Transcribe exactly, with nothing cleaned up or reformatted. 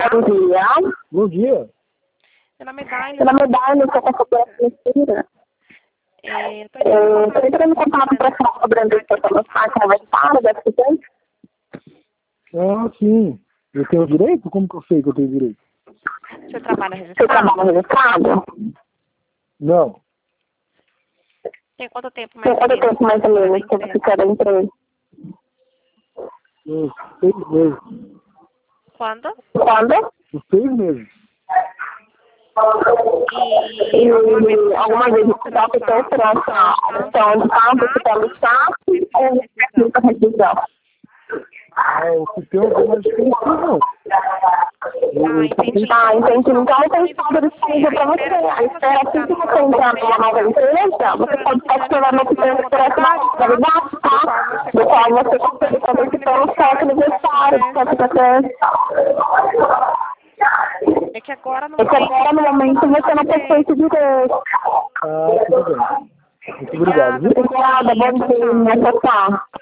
Bom dia. Bom dia. Meu nome é Dani. Meu nome é Dani, eu sou consultora financeira. É, eu tô Eu estou entrando em contato para falar sobre a investigação do site conversada, deve ser. Ah, sim. Eu tenho direito? Como que eu sei que eu tenho direito? Você trabalha Você registrado? trabalha registrado? Não. Tem quanto tempo mais Tem ou quanto menos? tempo mais ou menos que você quer entrar? Uns seis meses. Quando? Quando? Uns seis meses. E alguma vez E alguma vez você já optou por essa opção de campo pelo staff ou pela revisão? Ah, o que tem alguma diferença, não. Ah, entendi. Ah, entendi. Então não tem história disponível para você. A espera assim que você entrar numa nova empresa, você pode participar uma empresa por essa modalidade, tá? Do qual você consegue fazer que tem um certo aniversário, certo. É que agora no É que agora, no momento, você não possui esse direito. Ah, tudo bem. Muito obrigado, viu? Obrigada, bom dia, tchau.